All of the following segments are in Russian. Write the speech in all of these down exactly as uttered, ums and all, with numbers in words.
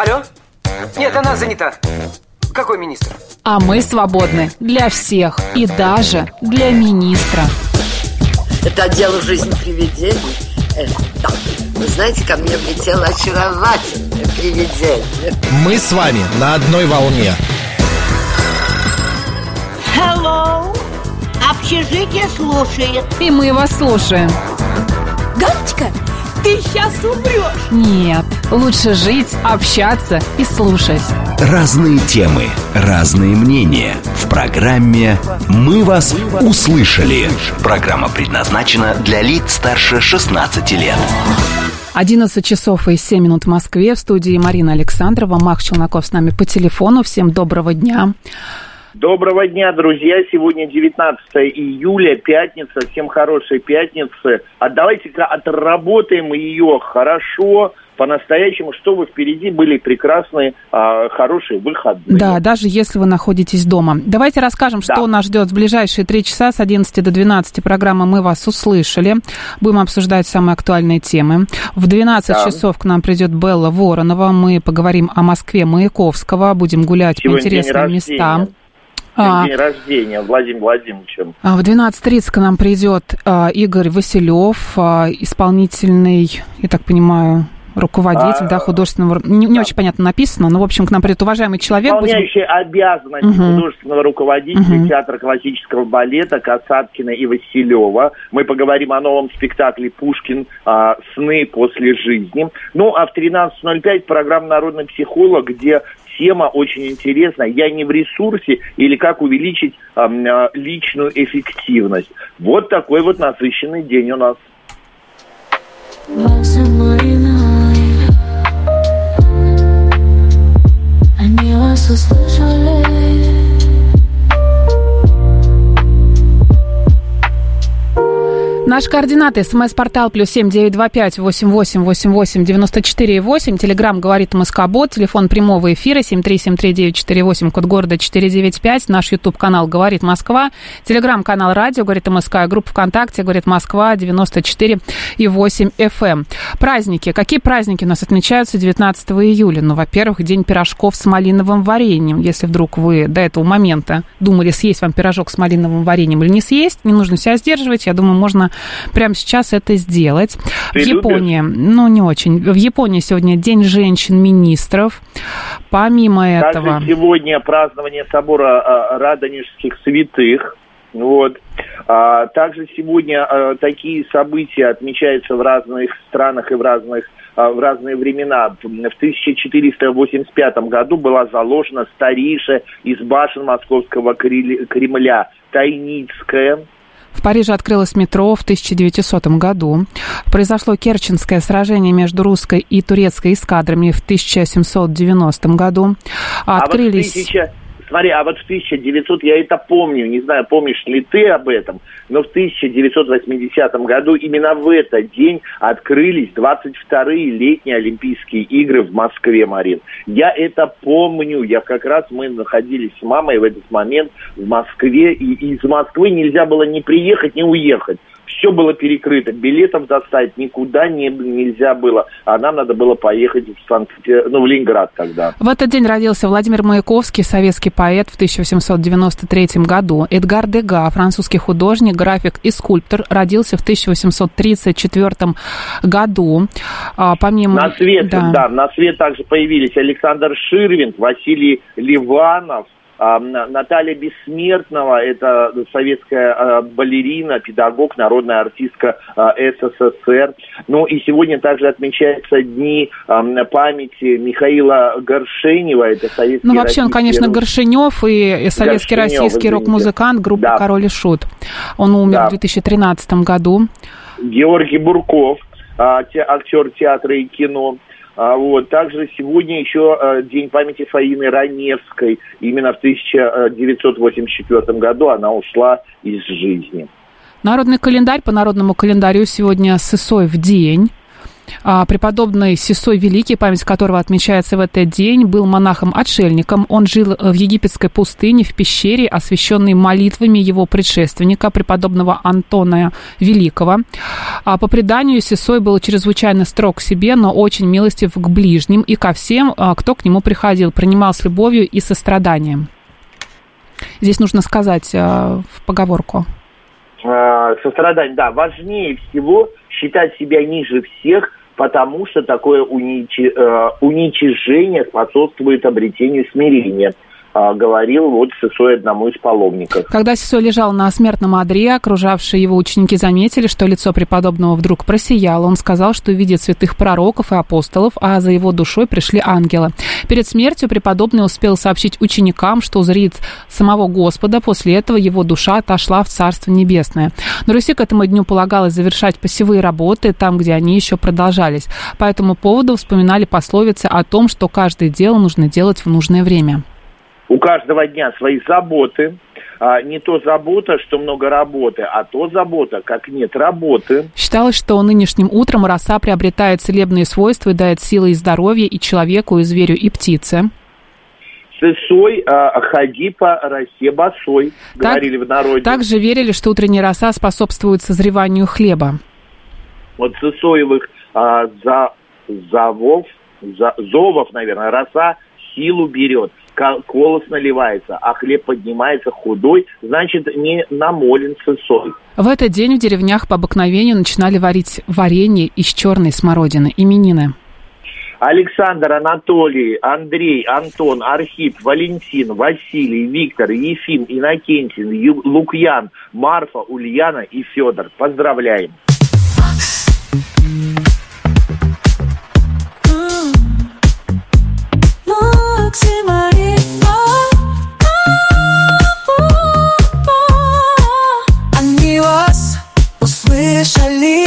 Алло? Нет, она занята. Какой министр? А мы свободны для всех и даже для министра. Это отдел «Жизнь привидений». Э, да. Вы знаете, ко мне влетело очаровательное привидение. Мы с вами на одной волне. Hello. Общежитие слушает. И мы вас слушаем. Галочка, ты сейчас умрешь. Нет, лучше жить, общаться и слушать. Разные темы, разные мнения. В программе «Мы вас услышали». Программа предназначена для лиц старше шестнадцати лет. одиннадцать часов и семь минут в Москве. В студии Марина Александрова. Макс Челноков с нами по телефону. Всем доброго дня. Доброго дня, друзья. Сегодня девятнадцатое июля, пятница. Всем хорошей пятницы. А давайте-ка отработаем ее хорошо, по-настоящему, чтобы впереди были прекрасные, а, хорошие выходные. Да, даже если вы находитесь дома. Давайте расскажем, да. что нас ждет в ближайшие три часа с одиннадцати до двенадцати. Программа «Мы вас услышали». Будем обсуждать самые актуальные темы. В двенадцать да. часов к нам придет Белла Воронова. Мы поговорим о Москве Маяковского. Будем гулять Сегодня по интересным местам. А, день рождения Владимира Владимировича. В двенадцать тридцать к нам придет а, Игорь Василев, а, исполнительный, я так понимаю, руководитель, а, да, художественного... Не, не да. очень понятно написано, но, в общем, к нам придет уважаемый человек. Исполняющий будем... обязанности угу. художественного руководителя угу. театра классического балета Касаткина и Василева. Мы поговорим о новом спектакле «Пушкин. А, сны после жизни». Ну, а в тринадцать ноль пять программа «Народный психолог», где тема очень интересная. Я не в ресурсе или как увеличить а, личную эффективность. Вот такой вот насыщенный день у нас. Они вас услышали. Наши координаты. СМС-портал плюс семь девять два пять восемь восемь восемь восемь девяносто четыре восемь. Телеграм говорит Москобот. Телефон прямого эфира семь три семь три девять четыре восемь. Код города четыре девять пять. Наш YouTube-канал «Говорит Москва». Телеграм-канал «Радио» «Говорит МСК». Группа ВКонтакте «Говорит Москва» девяносто четыре и восемь эф эм. Праздники. Какие праздники у нас отмечаются девятнадцатого июля? Ну, во-первых, день пирожков с малиновым вареньем. Если вдруг вы до этого момента думали, съесть вам пирожок с малиновым вареньем или не съесть, не нужно себя сдерживать. Я думаю, можно прямо сейчас это сделать. Ты в Японии, любишь? Ну, не очень. В Японии сегодня День женщин-министров. Помимо Также этого... сегодня празднование собора а, Радонежских святых. Вот. А, также сегодня а, такие события отмечаются в разных странах и в разных а, в разные времена. В тысяча четыреста восемьдесят пятом году была заложена старейшая из башен Московского Кремля Тайницкая. В Париже открылось метро в тысяча девятисотом году. Произошло Керченское сражение между русской и турецкой эскадрами в тысяча семьсот девяностом году. Открылись... А вот тысяча... Смотри, а вот в тысяча девятисотом, я это помню, не знаю, помнишь ли ты об этом, но в тысяча девятьсот восьмидесятом году именно в этот день открылись двадцать вторые летние Олимпийские игры в Москве, Марин. Я это помню, я как раз, мы находились с мамой в этот момент в Москве, и из Москвы нельзя было ни приехать, ни уехать. Все было перекрыто, билетов достать никуда не, нельзя было, а нам надо было поехать в, Санкт... ну, в Ленинград тогда. В этот день родился Владимир Маяковский, советский поэт в тысяча восемьсот девяносто третьем году. Эдгар Дега, французский художник, график и скульптор, родился в тысяча восемьсот тридцать четвёртом году. А, помимо... На свет, да. да, на свет также появились Александр Ширвинд, Василий Ливанов, Наталья Бессмертного, это советская балерина, педагог, народная артистка СССР. Ну и сегодня также отмечаются дни памяти Михаила Горшенева, это советский... Ну вообще он, конечно, Горшенев и советский Горшенев, российский рок-музыкант группы да. «Король и Шут». Он умер да. в две тысячи тринадцатом году. Георгий Бурков, актер театра и кино. А, вот. Также сегодня еще а, день памяти Фаины Раневской. Именно в тысяча девятьсот восемьдесят четвёртом году она ушла из жизни. Народный календарь. По народному календарю сегодня Сысоев день. Преподобный Сысой Великий, память которого отмечается в этот день, был монахом-отшельником. Он жил в египетской пустыне, в пещере, освященной молитвами его предшественника, преподобного Антония Великого. По преданию, Сысой был чрезвычайно строг к себе, но очень милостив к ближним и ко всем, кто к нему приходил, принимал с любовью и состраданием. Здесь нужно сказать в поговорку. Сострадание, да. Важнее всего считать себя ниже всех, потому что такое уничижение способствует обретению смирения, говорил вот Сысой одному из паломников. Когда Сысой лежал на смертном одре, окружавшие его ученики заметили, что лицо преподобного вдруг просияло. Он сказал, что видит святых пророков и апостолов, а за его душой пришли ангелы. Перед смертью преподобный успел сообщить ученикам, что узрит самого Господа. После этого его душа отошла в Царство Небесное. На Руси к этому дню полагалось завершать посевые работы там, где они еще продолжались. По этому поводу вспоминали пословицы о том, что каждое дело нужно делать в нужное время. У каждого дня свои заботы. А, не то забота, что много работы, а то забота, как нет работы. Считалось, что нынешним утром роса приобретает целебные свойства и дает силы и здоровье и человеку, и зверю, и птице. Сысой, а, ходи по росе босой, так, говорили в народе. Также верили, что утренняя роса способствует созреванию хлеба. Вот Сысоевых а, за, завов, за, зовов, наверное, роса силу берет. Колос наливается, а хлеб поднимается худой, значит, не намолен Сысой. В этот день в деревнях по обыкновению начинали варить варенье из черной смородины. Именины. Александр, Анатолий, Андрей, Антон, Архип, Валентин, Василий, Виктор, Ефим, Иннокентин, Ю, Лукьян, Марфа, Ульяна и Федор. Поздравляем! Они вас услышали.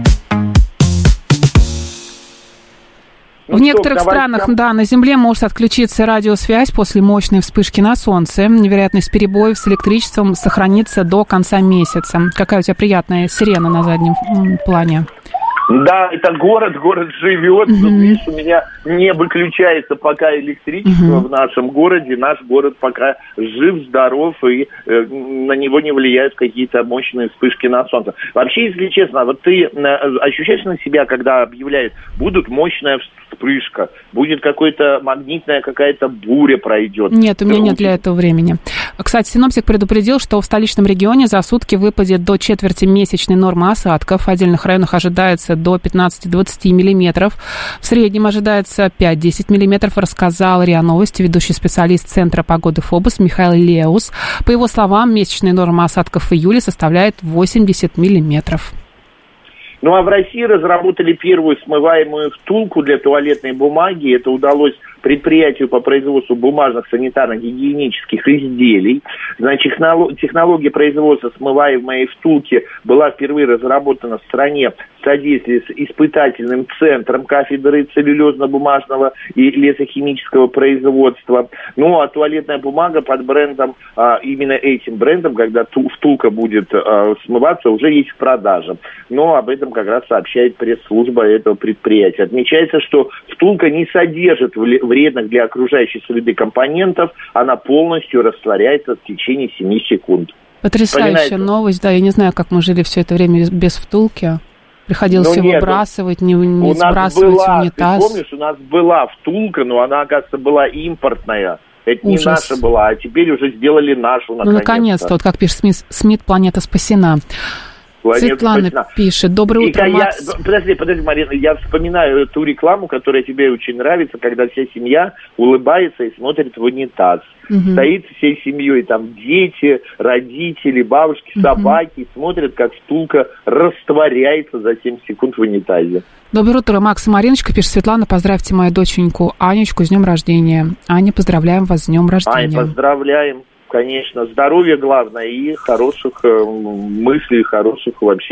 В некоторых странах, да, на Земле может отключиться радиосвязь после мощной вспышки на Солнце. Невероятность перебоев с электричеством сохранится до конца месяца. Какая у тебя приятная сирена на заднем плане. Да, это город, город живет, mm-hmm. но, видишь, у меня не выключается пока электричество mm-hmm. в нашем городе, наш город пока жив, здоров, и э, на него не влияют какие-то мощные вспышки на солнце. Вообще, если честно, вот ты э, ощущаешь на себя, когда объявляют, будут мощная вспышка, будет какая-то магнитная какая-то буря пройдет? Нет, у меня нет для этого времени. Кстати, синоптик предупредил, что в столичном регионе за сутки выпадет до четверти месячной нормы осадков. В отдельных районах ожидается до пятнадцать-двадцать миллиметров. В среднем ожидается пять-десять миллиметров, рассказал РИА Новости ведущий специалист Центра погоды ФОБОС Михаил Леус. По его словам, месячная норма осадков в июле составляет восемьдесят миллиметров. Ну а в России разработали первую смываемую втулку для туалетной бумаги. Это удалось предприятию по производству бумажных санитарно-гигиенических изделий. Значит, технология производства смываемой втулки была впервые разработана в стране в содействии с испытательным центром кафедры целлюлезно-бумажного и лесохимического производства. Ну а туалетная бумага под брендом, а, именно этим брендом, когда ту, втулка будет а, смываться, уже есть в продаже. Но об этом как раз сообщает пресс-служба этого предприятия. Отмечается, что втулка не содержит вредных для окружающей среды компонентов, она полностью растворяется в течение семи секунд. Потрясающая новость, да, я не знаю, как мы жили все это время без, без втулки. Приходилось все выбрасывать, не, не сбрасывать была, в унитаз. Ты помнишь, у нас была втулка, но она, оказывается, была импортная. Это Ужас. Не наша была, а теперь уже сделали нашу, наконец-то. Ну, наконец-то, вот как пишет Смит, Смит, планета спасена. Планета Светлана спасена. Пишет. Доброе утро, я, Макс. Подожди, подожди, Марина, я вспоминаю ту рекламу, которая тебе очень нравится, когда вся семья улыбается и смотрит в унитаз. Угу. Стоит всей семьей, там дети, родители, бабушки, угу. собаки, смотрят, как втулка растворяется за семь секунд в унитазе. Доброе утро, Макс и Мариночка, пишет Светлана. Поздравьте мою доченьку Анечку с днем рождения. Аня, поздравляем вас с днем рождения. Ань, поздравляем. Конечно, здоровье главное и хороших э, мыслей, хороших вообще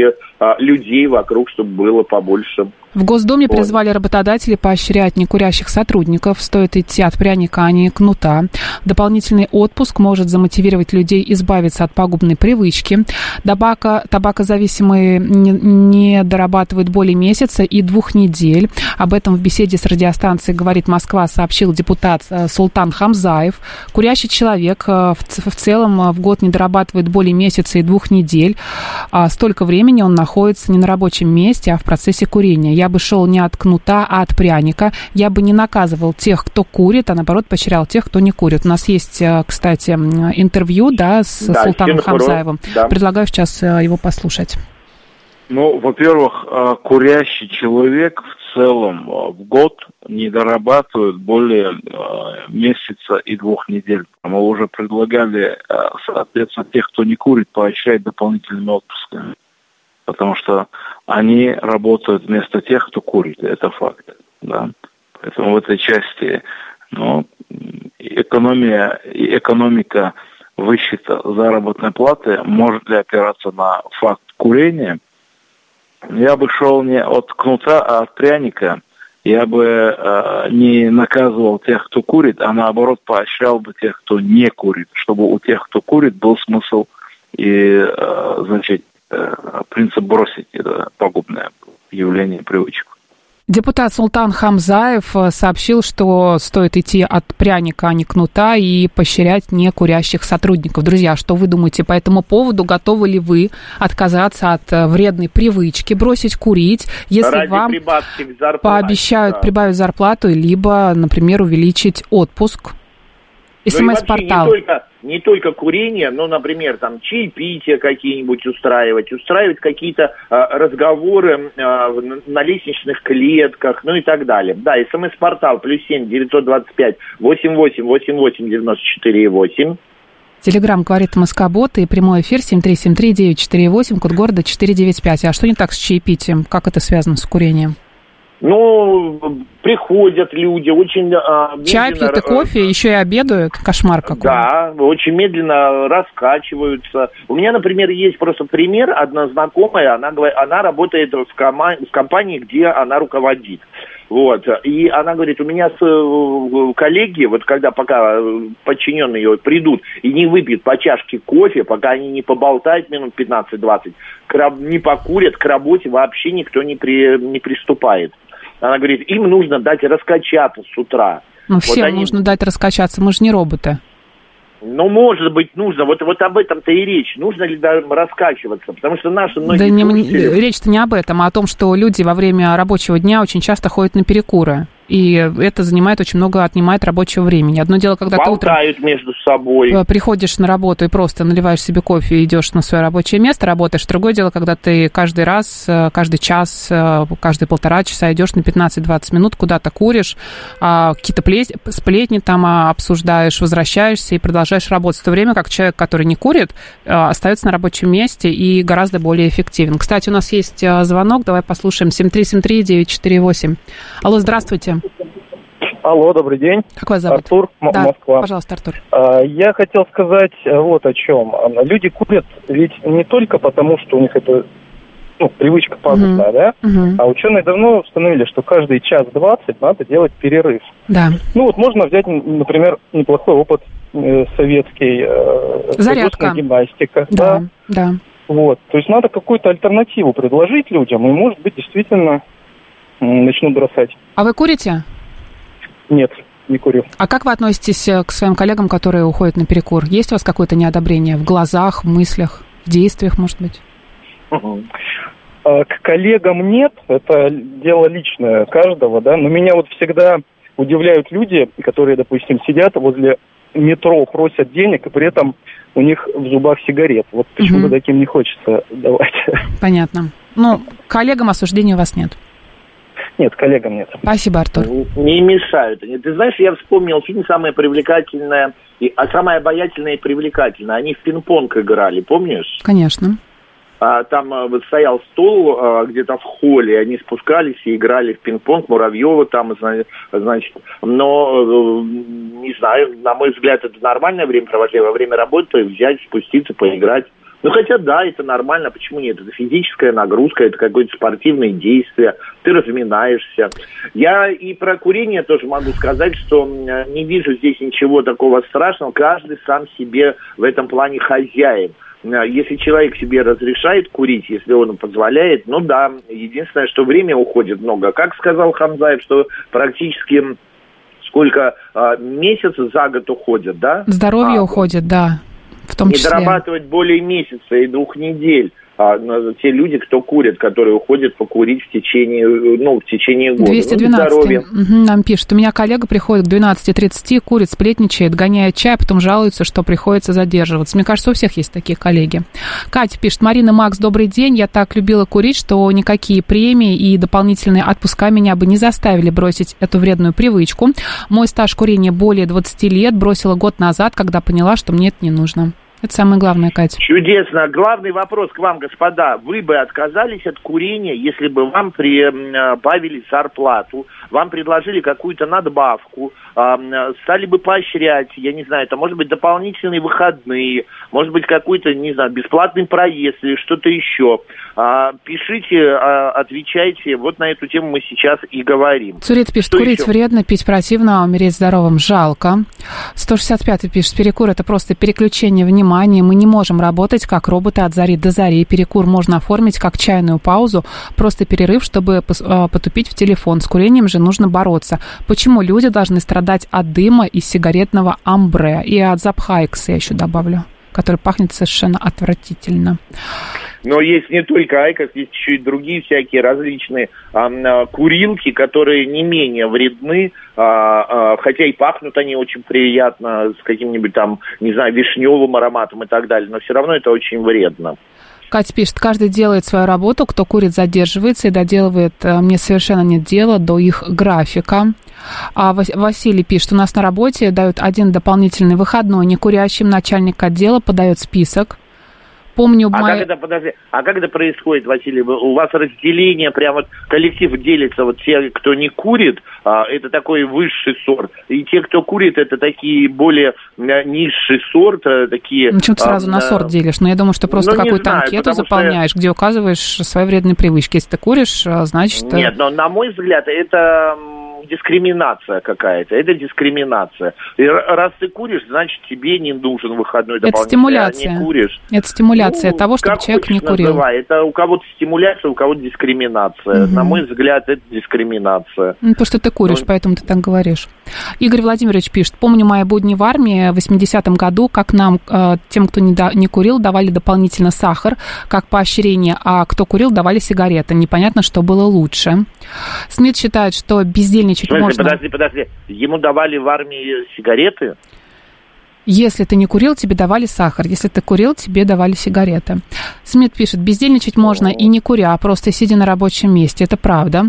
а, людей вокруг, чтобы было побольше. В Госдуме Вот. призвали работодателей поощрять некурящих сотрудников. Стоит идти от пряника, а не кнута. Дополнительный отпуск может замотивировать людей избавиться от пагубной привычки. Табако, табакозависимые не, не дорабатывают более месяца и двух недель. Об этом в беседе с радиостанцией «Говорит Москва» сообщил депутат Султан Хамзаев. Курящий человек в, в целом в год не дорабатывает более месяца и двух недель. Столько времени он находится не на рабочем месте, а в процессе курения. Я бы шел не от кнута, а от пряника. Я бы не наказывал тех, кто курит, а наоборот поощрял тех, кто не курит. У нас есть, кстати, интервью, да, с да, Султаном Хамзаевым. Да. Предлагаю сейчас его послушать. Ну, во-первых, курящий человек в целом в год не дорабатывает более месяца и двух недель. Мы уже предлагали, соответственно, тех, кто не курит, поощрять дополнительными отпусками. Потому что они работают вместо тех, кто курит. Это факт. Да? Поэтому в этой части ну, экономия и экономика высчета заработной платы может ли опираться на факт курения. Я бы шел не от кнута, а от пряника. Я бы э, не наказывал тех, кто курит, а наоборот поощрял бы тех, кто не курит. Чтобы у тех, кто курит, был смысл и, э, значит, принцип бросить это пагубное явление, привычку. Депутат Султан Хамзаев сообщил, что стоит идти от пряника, а не кнута, и поощрять некурящих сотрудников. Друзья, что вы думаете по этому поводу? Готовы ли вы отказаться от вредной привычки, бросить курить, если Ради вам пообещают да. прибавить зарплату, либо, например, увеличить отпуск? СМС-портал. Не только, не только курение, но, например, там чаепития какие-нибудь устраивать, устраивать какие-то э, разговоры э, на лестничных клетках, ну и так далее. Да, СМС-портал плюс семь девятьсот двадцать пять восемьдесят восемь восемьдесят восемь девяносто четыре восемь. Телеграм говорит Москобот и прямой эфир семь три семь три девять четыре восемь, код города четыре девять пять. А что не так с чаепитием? Как это связано с курением? Ну, приходят люди, очень а, медленно... Чай пьют и кофе, еще и обедают? Кошмар какой. Да, очень медленно раскачиваются. У меня, например, есть просто пример. Одна знакомая, она, она работает в, кома... в компании, где она руководит. Вот. И она говорит, у меня коллеги, вот когда пока подчиненные ее придут и не выпьют по чашке кофе, пока они не поболтают минут пятнадцать-двадцать, не покурят, к работе вообще никто не, при... не приступает. Она говорит, им нужно дать раскачаться с утра. Ну, вот всем они... нужно дать раскачаться, мы же не роботы. Ну, может быть, нужно. Вот, вот об этом-то и речь. Нужно ли да, раскачиваться? Потому что наши многие... Да не, слушатели... речь-то не об этом, а о том, что люди во время рабочего дня очень часто ходят на перекуры. И это занимает очень много, отнимает рабочего времени. Одно дело, когда болтают ты утром между собой. Приходишь на работу и просто наливаешь себе кофе и идешь на свое рабочее место, работаешь. Другое дело, когда ты каждый раз, каждый час, каждые полтора часа идешь на пятнадцать-двадцать минут, куда-то куришь, какие-то сплетни там обсуждаешь, возвращаешься и продолжаешь работать. В то время как человек, который не курит, остается на рабочем месте и гораздо более эффективен. Кстати, у нас есть звонок, давай послушаем. семь три семь три девять четыре восемь. Алло, здравствуйте. Алло, добрый день. Как вас зовут? Артур, М- да, Москва. Пожалуйста, Артур. Я хотел сказать вот о чем. Люди курят ведь не только потому, что у них это ну, привычка пагубная, uh-huh. да? Uh-huh. А ученые давно установили, что каждый час двадцать надо делать перерыв. Да. Ну вот можно взять, например, неплохой опыт э, советский. Э, Зарядка. Гимнастика. Да, да. да. Вот. То есть надо какую-то альтернативу предложить людям, и, может быть, действительно начнут бросать. А вы курите? Нет, не курю. А как вы относитесь к своим коллегам, которые уходят на перекур? Есть у вас какое-то неодобрение в глазах, в мыслях, в действиях, может быть? Угу. К коллегам нет, это дело личное каждого, да, но меня вот всегда удивляют люди, которые, допустим, сидят возле метро, просят денег, и при этом у них в зубах сигарет. Вот почему-то угу. таким не хочется давать. Понятно. Ну, к коллегам осуждения у вас нет? Нет, коллегам нет. Спасибо, Артур. Не мешают. Ты знаешь, я вспомнил фильм «Самое привлекательное», а «Самое обаятельное и привлекательное». Они в пинг-понг играли, помнишь? Конечно. А, там вот стоял стол а, где-то в холле, они спускались и играли в пинг-понг, Муравьева там, значит. Но, не знаю, на мой взгляд, это нормальное времяпровождение. Во время работы взять, спуститься, поиграть. Ну, хотя, да, это нормально, почему нет? Это физическая нагрузка, это какое-то спортивное действие, ты разминаешься. Я и про курение тоже могу сказать, что не вижу здесь ничего такого страшного. Каждый сам себе в этом плане хозяин. Если человек себе разрешает курить, если он позволяет, ну да, единственное, что время уходит много. Как сказал Хамзаев, что практически сколько а, месяцев за год уходит, да? Здоровье а, уходит, да, в том числе. Не дорабатывать более месяца и двух недель. А, те люди, кто курит, которые уходят покурить в течение, ну, в течение года. двести двенадцать ну, угу, нам пишет. У меня коллега приходит к двенадцати тридцати, курит, сплетничает, гоняет чай, потом жалуется, что приходится задерживаться. Мне кажется, у всех есть такие коллеги. Катя пишет. Марина, Макс, добрый день. Я так любила курить, что никакие премии и дополнительные отпуска меня бы не заставили бросить эту вредную привычку. Мой стаж курения более двадцати лет. Бросила год назад, когда поняла, что мне это не нужно. Это самое главное, Катя. Чудесно. Главный вопрос к вам, господа. Вы бы отказались от курения, если бы вам прибавили зарплату, вам предложили какую-то надбавку, стали бы поощрять, я не знаю, это может быть дополнительные выходные, может быть какой-то, не знаю, бесплатный проезд или что-то еще. Пишите, отвечайте. Вот на эту тему мы сейчас и говорим. Цурит пишет, что курить еще? Вредно, пить противно, а умереть здоровым жалко. сто шестьдесят пятый пишет, перекур это просто переключение внимания. Мы не можем работать как роботы от зари до зари. Перекур можно оформить как чайную паузу, просто перерыв, чтобы потупить в телефон. С курением же нужно бороться. Почему люди должны страдать от дыма из сигаретного амбре? И от запхайкса я еще добавлю, который пахнет совершенно отвратительно. Но есть не только айкос, есть еще и другие всякие различные а, курилки, которые не менее вредны, а, а, хотя и пахнут они очень приятно, с каким-нибудь там, не знаю, вишневым ароматом и так далее, но все равно это очень вредно. Катя пишет, каждый делает свою работу, кто курит, задерживается и доделывает, мне совершенно нет дела до их графика. А Василий пишет, у нас на работе дают один дополнительный выходной некурящим, начальник отдела подает список. Помню, а, май... как это, подожди, а как это происходит, Василий? У вас разделение, прям вот коллектив делится, вот те, кто не курит, а, это такой высший сорт, и те, кто курит, это такие более а, низший сорт, а, такие... Ну, почему ты сразу а, на сорт делишь? Ну, я думаю, что просто ну, какую-то знаю, анкету заполняешь, я... где указываешь свои вредные привычки. Если ты куришь, значит... Нет, но на мой взгляд, это... дискриминация какая-то, это дискриминация. И раз ты куришь, значит, тебе не нужен выходной дополнительный. Это стимуляция. А не куришь. Это стимуляция ну, того, чтобы человек не курил. Называй. Это у кого-то стимуляция, у кого-то дискриминация. Угу. На мой взгляд, это дискриминация. Ну, потому что ты куришь, ну, поэтому ты так говоришь. Игорь Владимирович пишет, помню мои будни в армии в восьмидесятом году, как нам, э, тем, кто не, до, не курил, давали дополнительно сахар, как поощрение, а кто курил, давали сигареты. Непонятно, что было лучше. Смит считает, что бездельничать Смотри, можно... Подожди, подожди. Ему давали в армии сигареты? Если ты не курил, тебе давали сахар. Если ты курил, тебе давали сигареты. Смит пишет, бездельничать можно и не куря, а просто сидя на рабочем месте. Это правда.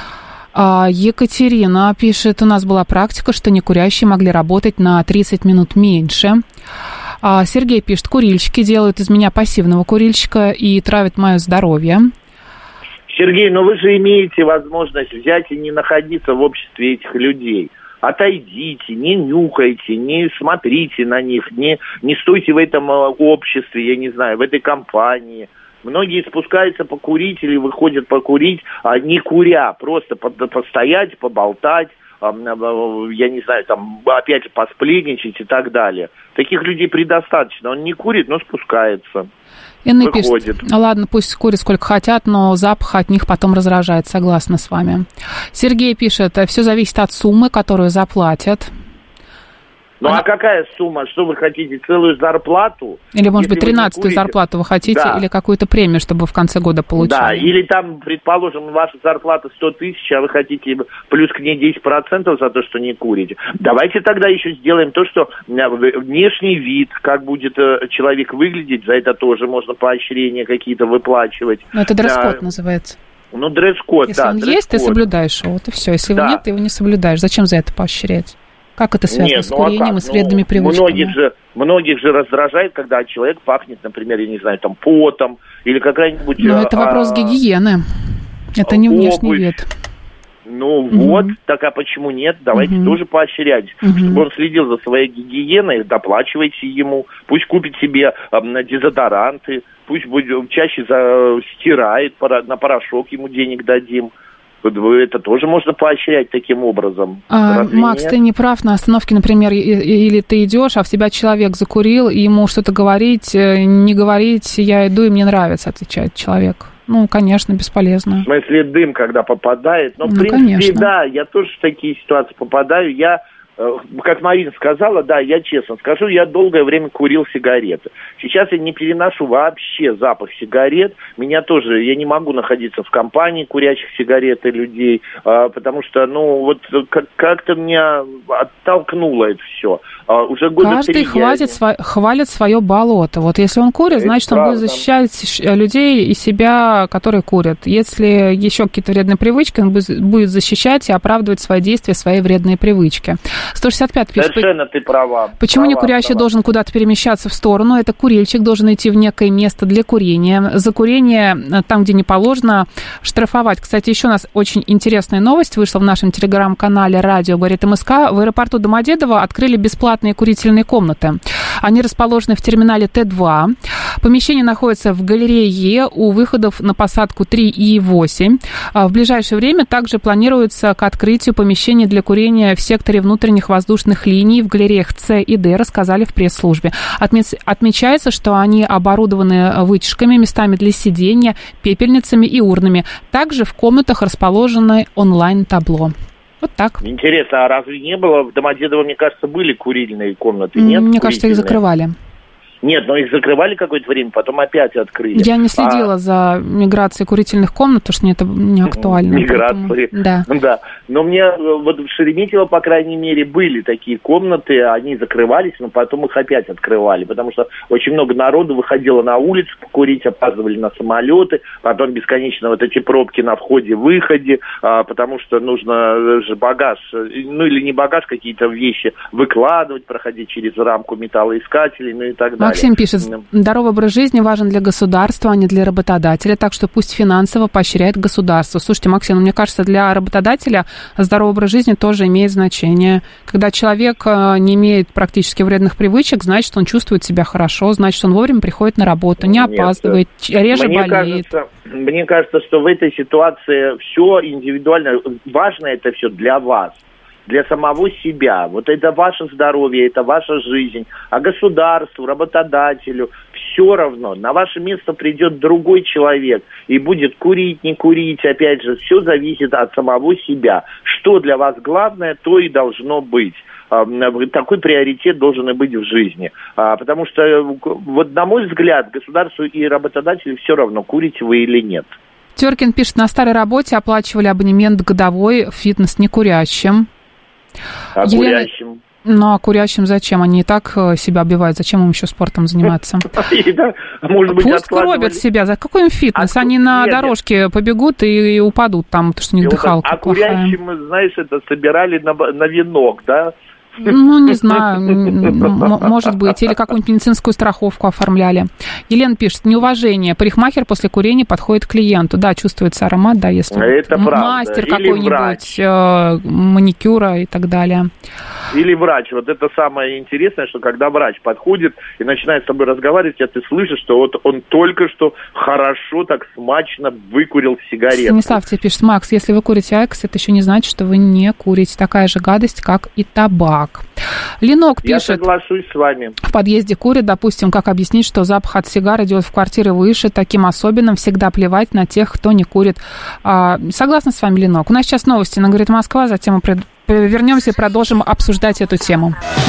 А Екатерина пишет, у нас была практика, что некурящие могли работать на тридцать минут меньше. А Сергей пишет, курильщики делают из меня пассивного курильщика и травят мое здоровье. Сергей, но вы же имеете возможность взять и не находиться в обществе этих людей. Отойдите, не нюхайте, не смотрите на них, не, не стойте в этом обществе, я не знаю, в этой компании. Многие спускаются покурить или выходят покурить, а не куря, просто постоять, поболтать, я не знаю, там опять посплетничать и так далее. Таких людей предостаточно. Он не курит, но спускается. Инна пишет, ладно, пусть курят сколько хотят, но запах от них потом раздражает, согласна с вами. Сергей пишет, все зависит от суммы, которую заплатят. Ну Она... а какая сумма? Что вы хотите, целую зарплату? Или, может быть, тринадцатую зарплату вы хотите, да. Или какую-то премию, чтобы в конце года получили? Да, или там, предположим, ваша зарплата сто тысяч, а вы хотите плюс к ней десять процентов за то, что не курите. Давайте тогда еще сделаем то, что внешний вид, как будет человек выглядеть, за это тоже можно поощрения какие-то выплачивать. Ну, это дресс-код а... называется. Ну, дресс-код, Если да. он дресс-код. Есть, ты соблюдаешь его, вот и все. Если да. его нет, ты его не соблюдаешь. Зачем за это поощрять? Как это связано Нет, с ну, курением а и с вредными ну, привычками? Многих же, многих же раздражает, когда человек пахнет, например, я не знаю, там, потом или какая-нибудь... Но это вопрос а, гигиены. Это не внешний обувь. вид. Ну Mm-hmm. вот, так а почему нет? Давайте mm-hmm. тоже поощрять, mm-hmm. чтобы он следил за своей гигиеной, доплачивайте ему, пусть купит себе э, дезодоранты, пусть будет, чаще за, стирает, на порошок ему денег дадим. Это тоже можно поощрять таким образом. А, Макс, нет? Ты не прав. На остановке, например, или ты идешь, а в тебя человек закурил, и ему что-то говорить, не говорить, я иду, и мне нравится, отвечает человек. Ну, конечно, бесполезно. В смысле, дым, когда попадает. Но, ну, в принципе, конечно. Да, я тоже в такие ситуации попадаю. Я, как Марина сказала, да, я честно скажу, я долгое время курил сигареты. Сейчас я не переношу вообще запах сигарет. Меня тоже, я не могу находиться в компании курящих сигарет и людей, потому что, ну, вот как-то меня оттолкнуло это все. Уже года Каждый три хватит я... сво... хвалит свое болото. Вот если он курит, это значит, правда. Он будет защищать людей и себя, которые курят. Если еще какие-то вредные привычки, он будет защищать и оправдывать свои действия, свои вредные привычки. сто шестьдесят пять пишет. Совершенно ты права. Почему права, некурящий права. должен куда-то перемещаться в сторону? Это курильщик должен идти в некое место для курения. За курение там, где не положено, штрафовать. Кстати, еще у нас очень интересная новость вышла в нашем телеграм-канале «Радио говорит МСК». В аэропорту Домодедово открыли бесплатные курительные комнаты. Они расположены в терминале Т два. Помещение находится в галерее Е у выходов на посадку три и восемь. В ближайшее время также планируется к открытию помещения для курения в секторе внутренних воздушных линий в галереях С и Д, рассказали в пресс-службе. Отмечается, что они оборудованы вытяжками, местами для сидения, пепельницами и урнами. Также в комнатах расположены онлайн-табло. Вот так. Интересно, а разве не было? В Домодедово, мне кажется, были курильные комнаты, нет? Мне кажется, их закрывали. Нет, но их закрывали какое-то время, потом опять открыли. Я не следила а... за миграцией курительных комнат, потому что мне это не актуально. Миграции. Да. Да. Но мне вот в Шереметьево, по крайней мере, были такие комнаты, они закрывались, но потом их опять открывали, потому что очень много народу выходило на улицу покурить, опаздывали на самолеты, потом бесконечно вот эти пробки на входе-выходе, потому что нужно же багаж, ну или не багаж, какие-то вещи выкладывать, проходить через рамку металлоискателей, ну и так далее. Максим пишет, здоровый образ жизни важен для государства, а не для работодателя, так что пусть финансово поощряет государство. Слушайте, Максим, мне кажется, для работодателя здоровый образ жизни тоже имеет значение. Когда человек не имеет практически вредных привычек, значит, он чувствует себя хорошо, значит, он вовремя приходит на работу, не опаздывает, Нет, реже мне болеет. Кажется, мне кажется, что в этой ситуации все индивидуально. Важно это все для вас. Для самого себя. Вот это ваше здоровье, это ваша жизнь. А государству, работодателю все равно. На ваше место придет другой человек и будет курить, не курить. Опять же, все зависит от самого себя. Что для вас главное, то и должно быть. Такой приоритет должен и быть в жизни. Потому что, вот на мой взгляд, государству и работодателю все равно, курите вы или нет. Теркин пишет, на старой работе оплачивали абонемент годовой в фитнес некурящим. А Елена... курящим? Ну, а курящим зачем? Они и так себя оббивают. Зачем им еще спортом заниматься? Пусть коробят себя. За какой им фитнес? Они на дорожке побегут и упадут там, потому что у них дыхалка плохая. А курящим, знаешь, это собирали на венок, да? Ну, не знаю, может быть. Или какую-нибудь медицинскую страховку оформляли. Елена пишет, неуважение. Парикмахер после курения подходит к клиенту. Да, чувствуется аромат, да, если это мастер какой-нибудь, э, маникюра и так далее. Или врач. Вот это самое интересное, что когда врач подходит и начинает с тобой разговаривать, а ты слышишь, что вот он только что хорошо, так смачно выкурил сигарету. Станислав тебе пишет, Макс, если вы курите айкос, это еще не значит, что вы не курите. Такая же гадость, как и табак. Ленок пишет... Я соглашусь с вами. В подъезде курят, допустим, как объяснить, что запах от сигар идет в квартиры выше, таким особенным всегда плевать на тех, кто не курит. А, согласна с вами, Ленок. У нас сейчас новости на «Говорит Москва», затем мы пред... вернемся и продолжим обсуждать эту тему.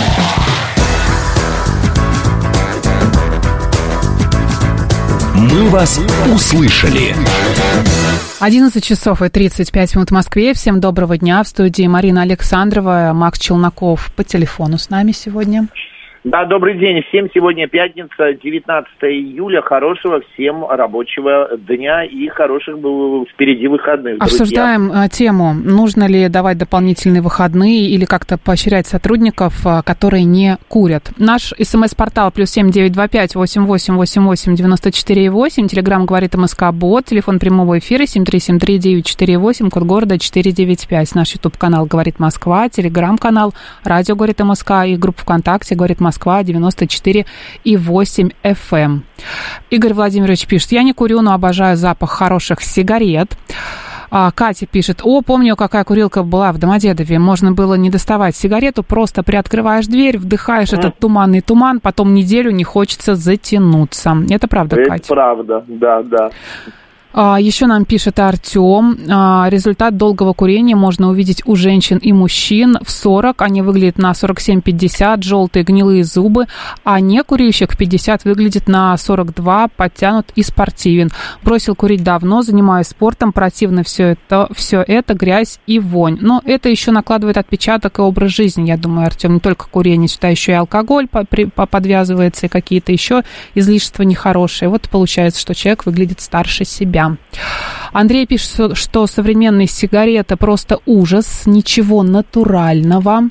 Мы вас услышали. одиннадцать часов и тридцать пять минут в Москве. Всем доброго дня. В студии Марина Александрова, Макс Челноков по телефону с нами сегодня. Да, добрый день всем. Сегодня пятница, девятнадцатое июля. Хорошего всем рабочего дня и хороших впереди выходных, друзья. Обсуждаем тему, нужно ли давать дополнительные выходные или как-то поощрять сотрудников, которые не курят. Наш смс-портал плюс семь девять два пять восемь восемь восемь восемь девяносто четыре восемь. Телеграм говорит МСК-бот. Телефон прямого эфира семь три семь три девять четыре восемь. Код города четыре девять пять. Наш ютуб-канал «Говорит Москва». Телеграм-канал «Радио говорит МСК» и группа ВКонтакте «Говорит Москва». Москва девяносто четыре и восемь эф эм. Игорь Владимирович пишет: я не курю, но обожаю запах хороших сигарет. А Катя пишет: о, помню, какая курилка была в Домодедове. Можно было не доставать сигарету, просто приоткрываешь дверь, вдыхаешь mm. этот туманный туман, потом неделю не хочется затянуться. Это правда, Это Катя? Это правда, да, да. Еще нам пишет Артем: результат долгого курения можно увидеть у женщин и мужчин в сорок. Они выглядят на сорок семь пятьдесят, желтые гнилые зубы, а некурильщик в пятьдесят выглядит на сорок два, подтянут и спортивен. Бросил курить давно, занимаюсь спортом, противно все это, все это, грязь и вонь. Но это еще накладывает отпечаток и образ жизни, я думаю, Артем. Не только курение, сюда еще и алкоголь подвязывается, и какие-то еще излишества нехорошие. Вот получается, что человек выглядит старше себя. Андрей пишет, что современные сигареты просто ужас, ничего натурального.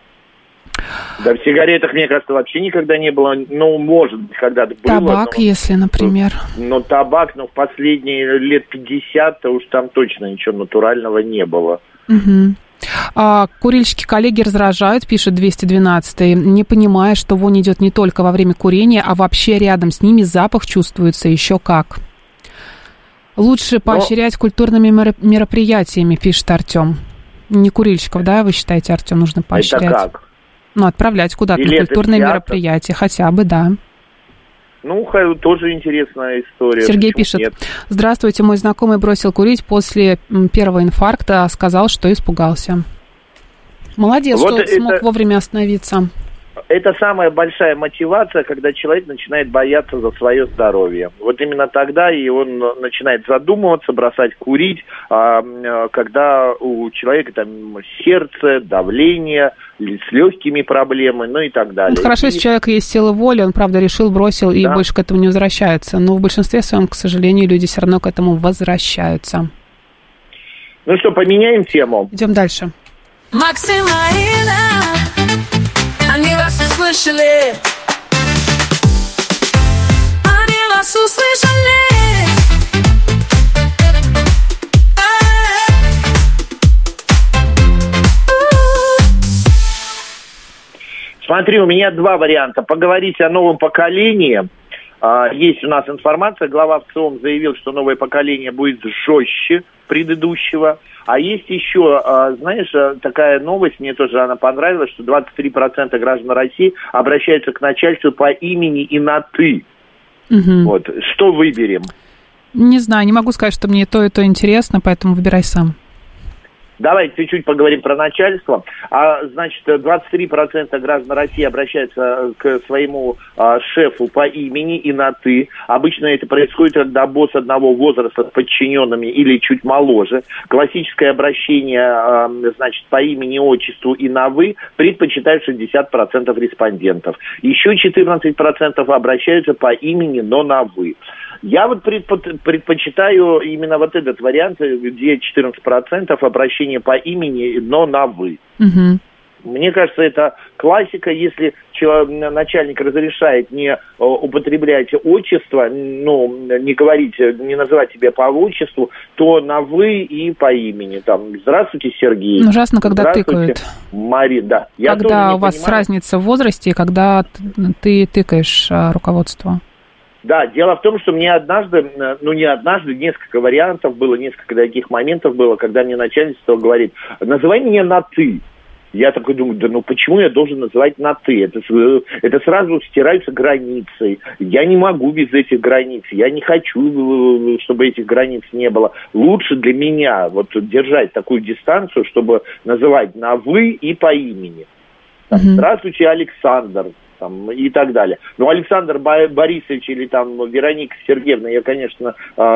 Да, в сигаретах, мне кажется, вообще никогда не было, ну, может быть, когда-то было. Табак, но, если, например. Но, но табак, но в последние лет пятьдесят-то уж там точно ничего натурального не было. Угу. А, курильщики-коллеги раздражают, пишет двести двенадцатый, не понимая, что вонь идет не только во время курения, а вообще рядом с ними запах чувствуется еще как. Лучше поощрять Но... культурными мероприятиями, пишет Артем. Не курильщиков, да, вы считаете, Артем, нужно поощрять? Это как? Ну, отправлять куда-то на культурные мероприятия, хотя бы, да. Ну, тоже интересная история. Сергей Почему пишет: нет? Здравствуйте, мой знакомый бросил курить после первого инфаркта, сказал, что испугался. Молодец, вот что это... смог вовремя остановиться. Это самая большая мотивация, когда человек начинает бояться за свое здоровье. Вот именно тогда и он начинает задумываться, бросать курить, когда у человека там сердце, давление, с легкими проблемами, ну и так далее. Ну, хорошо, и... если у человека есть сила воли, он, правда, решил, бросил и да. больше к этому не возвращается. Но в большинстве своем, к сожалению, люди все равно к этому возвращаются. Ну что, поменяем тему? Идем дальше. Максим Аина, они вас услышали. Они вас услышали. Смотри, у меня два варианта. Поговорить о новом поколении. Есть у нас информация, глава ВЦИОМ заявил, что новое поколение будет жестче предыдущего. А есть еще, знаешь, такая новость, мне тоже она понравилась, что двадцать три процента граждан России обращаются к начальству по имени и на «ты». Угу. Вот. Что выберем? Не знаю, не могу сказать, что мне то и то интересно, поэтому выбирай сам. Давайте чуть-чуть поговорим про начальство. А, значит, двадцать три процента граждан России обращаются к своему а, шефу по имени и на «ты». Обычно это происходит, когда босс одного возраста с подчиненными или чуть моложе. Классическое обращение, а, значит, по имени, отчеству и на «вы» предпочитают шестьдесят процентов респондентов. Еще четырнадцать процентов обращаются по имени, но на «вы». Я вот предпочитаю именно вот этот вариант, где четырнадцать процентов обращения по имени, но на «вы». Угу. Мне кажется, это классика. Если человек, начальник разрешает не употреблять отчество, ну, не говорить, не называть тебя по отчеству, то на «вы» и по имени. Там, здравствуйте, Сергей. Ужасно, когда тыкают. Мария, да. Я когда у вас понимаю. Разница в возрасте, когда ты тыкаешь руководство. Да, дело в том, что мне однажды, ну не однажды, несколько вариантов было, несколько таких моментов было, когда мне начальство говорит: называй меня на «ты». Я такой думаю, да ну почему я должен называть на «ты»? Это, это сразу стираются границы. Я не могу без этих границ. Я не хочу, чтобы этих границ не было. Лучше для меня вот держать такую дистанцию, чтобы называть на «вы» и по имени. Там, mm-hmm. Здравствуйте, Александр. Там, и так далее. Но Александр Борисович или там Вероника Сергеевна, я, конечно,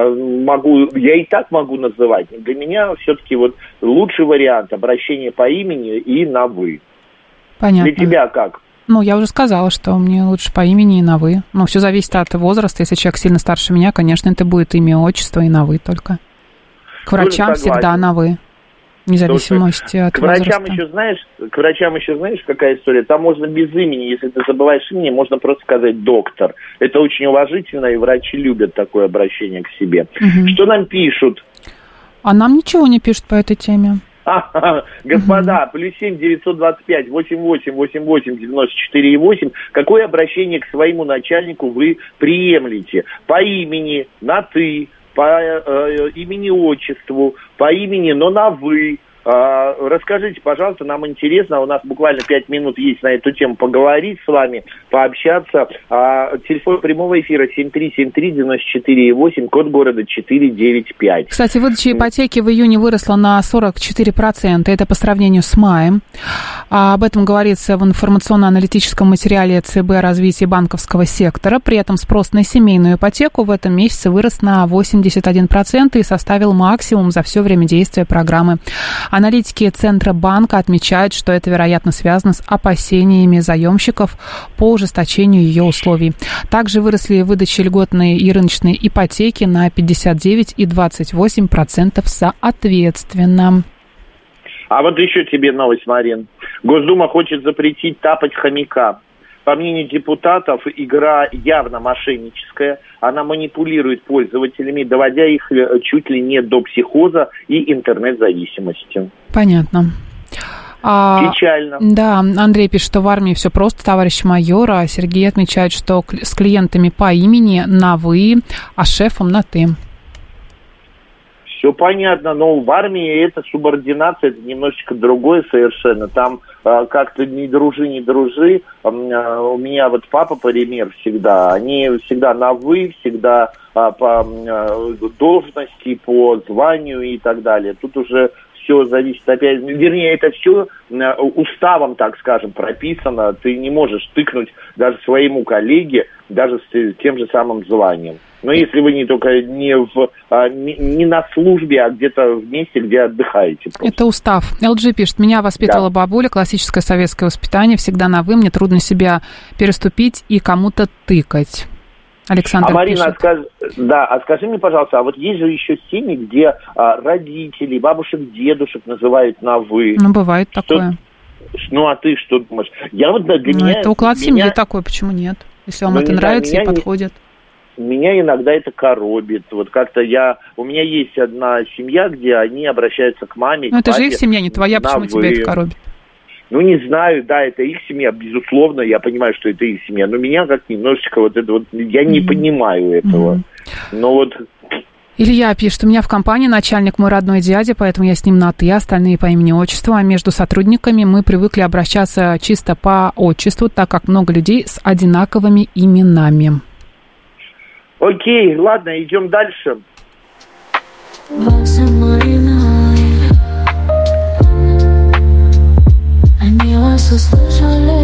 могу, я и так могу называть. Для меня все-таки вот лучший вариант обращения по имени и на «вы». Понятно. Для тебя как? Ну, я уже сказала, что мне лучше по имени и на «вы». Но все зависит от возраста. Если человек сильно старше меня, конечно, это будет имя, отчество и на «вы» только. К врачам всегда на «вы». Вне зависимости от к врачам возраста. еще знаешь, к врачам еще знаешь, какая история? Там можно без имени, если ты забываешь имя, можно просто сказать доктор. Это очень уважительно, и врачи любят такое обращение к себе. Угу. Что нам пишут? А нам ничего не пишут по этой теме. Господа, угу. плюс семь девятьсот двадцать пять восемь восемь восемь восемь девяносто четыре восемь. Какое обращение к своему начальнику вы приемлете? По имени, на «ты», по э, имени-отчеству, по имени, но на «вы». А, расскажите, пожалуйста, нам интересно, у нас буквально пять минут есть на эту тему поговорить с вами, пообщаться. А, телефон прямого эфира семь три семь три девяносто четыре восемь, код города четыре девять пять. Кстати, выдача ипотеки в июне выросла на сорок четыре процента, это по сравнению с маем. А, об этом говорится в информационно-аналитическом материале ЦБ о развитии банковского сектора. При этом спрос на семейную ипотеку в этом месяце вырос на восемьдесят один процент и составил максимум за все время действия программы. Аналитики Центробанка отмечают, что это, вероятно, связано с опасениями заемщиков по ужесточению ее условий. Также выросли выдачи льготной и рыночной ипотеки на пятьдесят девять и двадцать восемь процентов соответственно. А вот еще тебе новость, Марин. Госдума хочет запретить тапать хомяка. По мнению депутатов, игра явно мошенническая. Она манипулирует пользователями, доводя их чуть ли не до психоза и интернет-зависимости. Понятно. А, Печально. Да, Андрей пишет, что в армии все просто, товарищ майор, а Сергей отмечает, что с клиентами по имени на «вы», а шефом на «ты». Все понятно, но в армии это субординация, это немножечко другое совершенно. Там э, как-то не дружи, не дружи. Э, у меня вот папа, пример, всегда. Они всегда на «вы», всегда э, по э, должности, по званию и так далее. Тут уже все зависит опять, вернее, это все уставом, так скажем, прописано. Ты не можешь тыкнуть даже своему коллеге, даже с тем же самым званием. Но если вы не только не, в, не, не на службе, а где-то в месте, где отдыхаете. Просто. Это устав. эл джи пишет, меня воспитывала да. бабуля, классическое советское воспитание, всегда на «вы», мне трудно себя переступить и кому-то тыкать. Александр а Марина, пишет. скаж... да, а скажи мне, пожалуйста, а вот есть же еще семьи, где а, родители, бабушек, дедушек называют на «вы». Ну, бывает что... такое. Ну, а ты что думаешь? Я вот для ну, меня... это уклад меня... семьи такой, почему нет? Если вам ну, это нравится знаю, и подходит. Не... Меня иногда это коробит. Вот как-то я... У меня есть одна семья, где они обращаются к маме, Ну, к это папе, же их семья, не твоя, почему «вы». тебя это коробит? Ну, не знаю, да, это их семья, безусловно, я понимаю, что это их семья, но меня как немножечко вот это вот, я не mm-hmm. понимаю этого. Mm-hmm. Но вот... Илья пишет, у меня в компании начальник мой родной дядя, поэтому я с ним на «ты», остальные по имени-отчеству, а между сотрудниками мы привыкли обращаться чисто по отчеству, так как много людей с одинаковыми именами. Окей, ладно, идем дальше. Они вас услышали.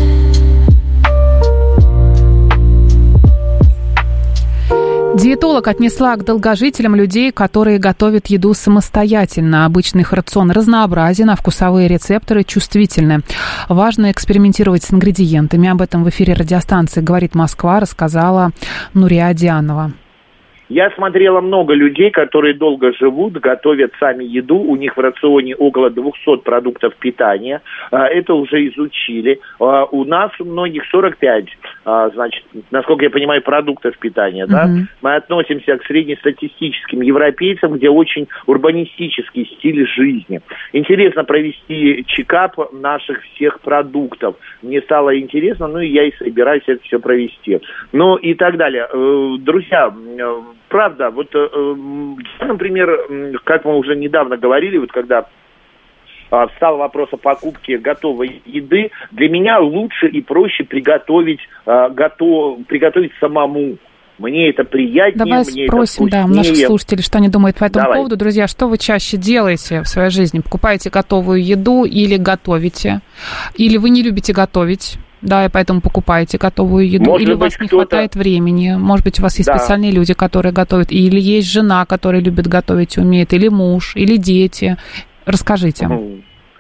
Диетолог отнесла к долгожителям людей, которые готовят еду самостоятельно. Обычно их рацион разнообразен, а вкусовые рецепторы чувствительны. Важно экспериментировать с ингредиентами. Об этом в эфире радиостанции «Говорит Москва» рассказала Нурия Дианова. Я смотрела много людей, которые долго живут, готовят сами еду. У них в рационе около двухсот продуктов питания. Это уже изучили. У нас у многих сорок пять, значит, насколько я понимаю, продуктов питания. Да? Mm-hmm. Мы относимся к среднестатистическим европейцам, где очень урбанистический стиль жизни. Интересно провести чекап наших всех продуктов. Мне стало интересно, ну и я и собираюсь это все провести. Ну и так далее. Друзья, правда, вот, например, как мы уже недавно говорили, вот когда встал вопрос о покупке готовой еды, для меня лучше и проще приготовить, готов, приготовить самому. Мне это приятнее, Давай мне спросим, это вкуснее. да, наших слушателей, что они думают по этому Давай. поводу. Друзья, что вы чаще делаете в своей жизни? Покупаете готовую еду или готовите? Или вы не любите готовить? Да, и поэтому покупаете готовую еду. Может или у быть, вас не кто-то... хватает времени. Может быть, у вас есть да. специальные люди, которые готовят. Или есть жена, которая любит готовить и умеет. Или муж, или дети. Расскажите.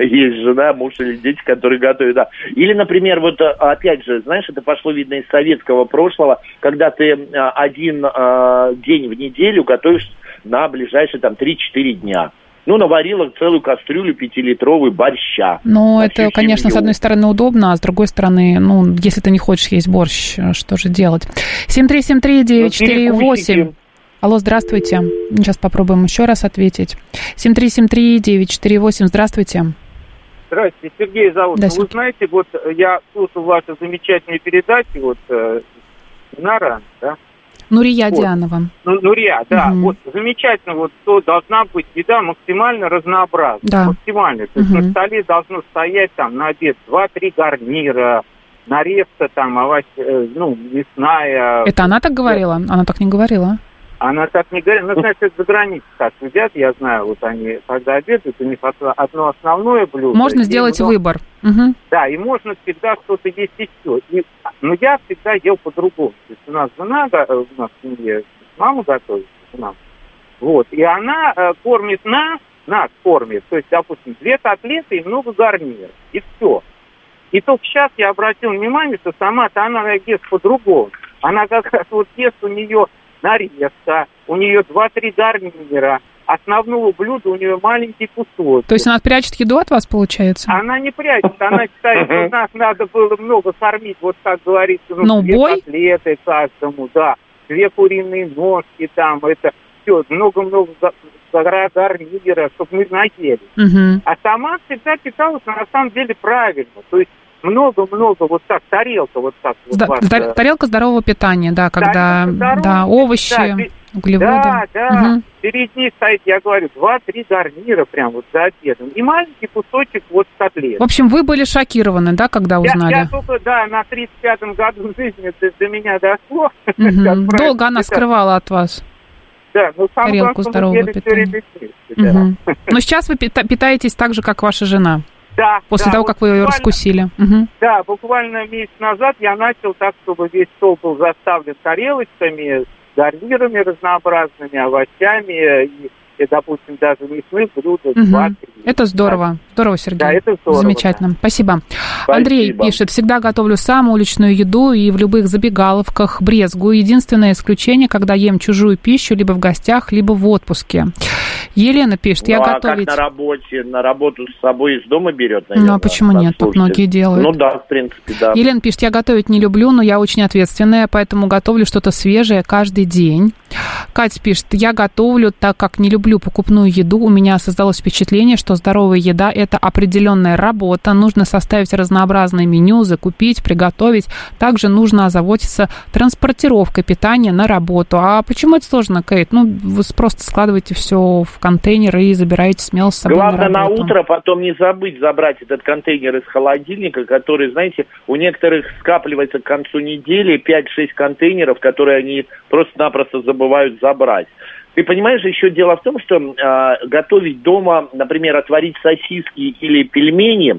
есть жена, муж или дети, которые готовят, да. Или, например, вот опять же, знаешь, это пошло, видно, из советского прошлого, когда ты один э, день в неделю готовишь на ближайшие там три-четыре дня. Ну, наварила целую кастрюлю пятилитровую борща. Ну, это, конечно, семью. С одной стороны удобно, а с другой стороны, ну, если ты не хочешь есть борщ, что же делать? семь три семь три девять четыре восемь. Алло, здравствуйте. Сейчас попробуем еще раз ответить. семь три семь три девять четыре восемь. Здравствуйте. Здравствуйте, Сергей зовут. Да, Вы знаете, вот я слушал ваши замечательные передачи, вот, Нара, да? Нурия вот. Дианова. Ну, Нурия, да. Угу. Вот замечательно, вот что должна быть еда максимально разнообразна. Да. Максимально. То есть угу. на столе должно стоять там на обед два-три гарнира, нарезка там, овощ, ну, мясная. Это она так говорила? Она так не говорила. Она так не говорит. Ну, значит, за границей так едят, я знаю, вот они, когда обедают, у них одно основное блюдо. Можно сделать много... выбор. Угу. Да, и можно всегда что-то есть и все. И, но я всегда ел по-другому. То есть у нас жена, у нас в семье мама готовит, жена. Вот, и она э, кормит нас, нас кормит, то есть, допустим, две котлеты и много гарниров, и все. И только сейчас я обратил внимание, что сама-то она ест по-другому. Она как раз вот ест, у нее нарезка, у нее два-три гарнира, основного блюда у нее маленький кусок. То есть она прячет еду от вас, получается? Она не прячет, она считает, что нас надо было много кормить, вот как говорится, ну, две бой? котлеты каждому, да, две куриные ножки там, это все, много-много гарнира, чтобы мы наели. Угу. А сама всегда питалась, на самом деле, правильно, то есть много-много, вот так, тарелка, вот так. Вот да, ваша... Тарелка здорового питания, да, когда здорового, да, овощи, да, углеводы. Да, да, угу. Перед ней стоит, я говорю, два-три гарнира прям вот за обедом. И маленький кусочек вот котлет. В общем, вы были шокированы, да, когда узнали? Я, я только, да, на тридцать пятом году жизни до, до меня дошло. Угу. Долго она скрывала от вас? Да, ну сам тарелку здорового питания. Да. Угу. Но сейчас вы питаетесь так же, как ваша жена? Да. После да, того, как вы ее раскусили. Угу. Да, буквально месяц назад я начал так, чтобы весь стол был заставлен тарелочками, гарнирами разнообразными, овощами и, и допустим, даже мясных блюд. Угу. Это здорово. Здорово, Сергей. Да, это здорово. Замечательно. Да. Спасибо. Спасибо. Андрей пишет, всегда готовлю сам уличную еду и в любых забегаловках брезгую. Единственное исключение, когда ем чужую пищу либо в гостях, либо в отпуске. Елена пишет, я ну, а готовить... как на работе? На работу с собой из дома берет, наверное? Ну, а почему нет? Так многие делают. Ну да, в принципе, да. Елена пишет, я готовить не люблю, но я очень ответственная, поэтому готовлю что-то свежее каждый день. Катя пишет, я готовлю, так как не люблю покупную еду. У меня создалось впечатление, что здоровая еда – это определенная работа. Нужно составить разнообразное меню, закупить, приготовить. Также нужно озаботиться транспортировкой питания на работу. А почему это сложно, Кейт? Ну, вы просто складываете все в контейнер и забираете смело с собой Главное на работу. на утро потом не забыть забрать этот контейнер из холодильника, который, знаете, у некоторых скапливается к концу недели пять-шесть контейнеров, которые они просто-напросто забывают забрать. Ты понимаешь, еще дело в том, что э, готовить дома, например, отварить сосиски или пельмени,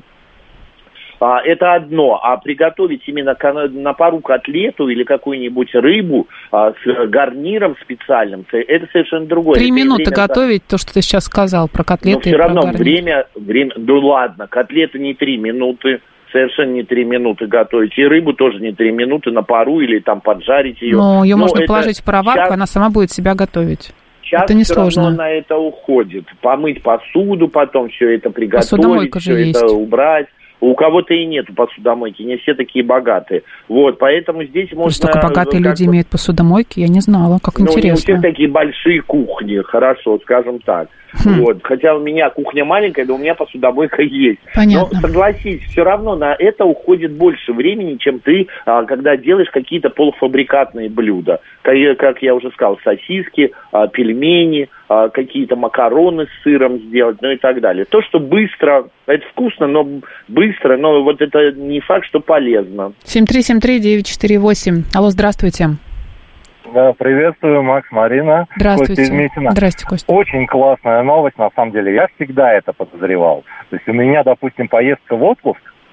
э, это одно, а приготовить именно на пару котлету или какую-нибудь рыбу э, с гарниром специальным, это совершенно другое. Три это минуты время... готовить то, что ты сейчас сказал про котлеты. Но все и равно про гарнир. время, время, ну ладно, котлеты не три минуты. Совершенно не три минуты готовить. И рыбу тоже не три минуты на пару или там поджарить ее. Но ее Но можно положить в пароварку, час, она сама будет себя готовить. Час это не все сложно. равно на это уходит. Помыть посуду, потом все это приготовить, Посудомойка же все есть. это убрать. У кого-то и нету посудомойки, не все такие богатые. Вот, поэтому здесь можно... Просто только богатые как люди имеют посудомойки, я не знала, как ну, интересно. Ну, не у всех такие большие кухни, хорошо, скажем так. Хм. Вот. Хотя у меня кухня маленькая, да у меня посудомойка есть. Понятно. Но согласись, все равно на это уходит больше времени, чем ты, а, когда делаешь какие-то полуфабрикатные блюда. Как, как я уже сказал, сосиски, а, пельмени, а, какие-то макароны с сыром сделать, ну и так далее. То, что быстро, это вкусно, но быстро, но вот это не факт, что полезно. семь три семь три девять четыре восемь. Алло, здравствуйте. Да, приветствую, Макс, Марина. Здравствуйте. Костя из Митина. Здравствуйте, Костя. Очень классная новость, на самом деле. Я всегда это подозревал. То есть у меня, допустим, поездка в отпуск,